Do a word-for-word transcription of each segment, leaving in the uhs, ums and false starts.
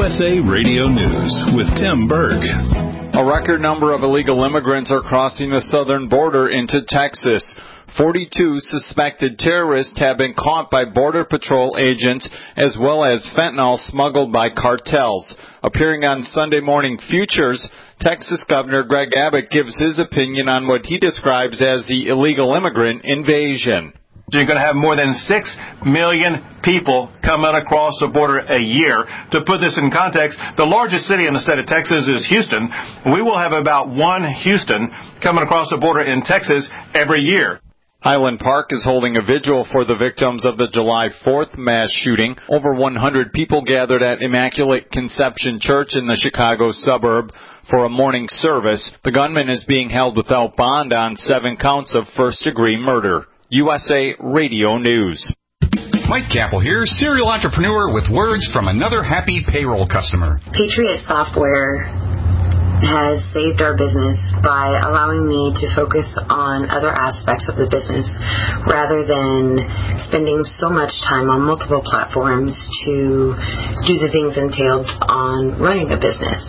S A Radio News with Tim Berg. A record number of illegal immigrants are crossing the southern border into Texas. forty-two suspected terrorists have been caught by Border Patrol agents, as well as fentanyl smuggled by cartels. Appearing on Sunday Morning Futures, Texas Governor Greg Abbott gives his opinion on what he describes as the illegal immigrant invasion. You're going to have more than six million people coming across the border a year. To put this in context, the largest city in the state of Texas is Houston. We will have about one Houston coming across the border in Texas every year. Highland Park is holding a vigil for the victims of the July fourth mass shooting. Over one hundred people gathered at Immaculate Conception Church in the Chicago suburb for a morning service. The gunman is being held without bond on seven counts of first-degree murder. U S A Radio News. Mike Capel here, serial entrepreneur with words from another happy payroll customer. Patriot Software has saved our business by allowing me to focus on other aspects of the business rather than spending so much time on multiple platforms to do the things entailed on running a business.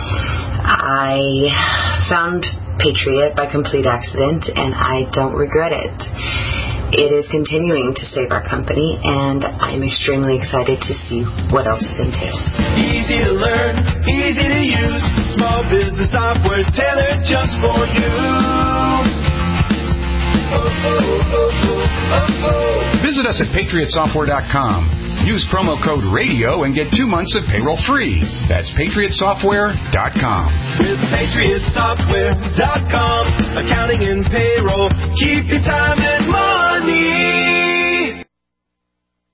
I found Patriot by complete accident, and I don't regret it. It is continuing to save our company, and I'm extremely excited to see what else it entails. Easy to learn, easy to use, small business software tailored just for you. Oh, oh, oh, oh, oh, oh. Visit us at patriot software dot com. Use promo code RADIO and get two months of payroll free. That's patriot software dot com. With patriot software dot com, accounting and payroll, keep your time and money.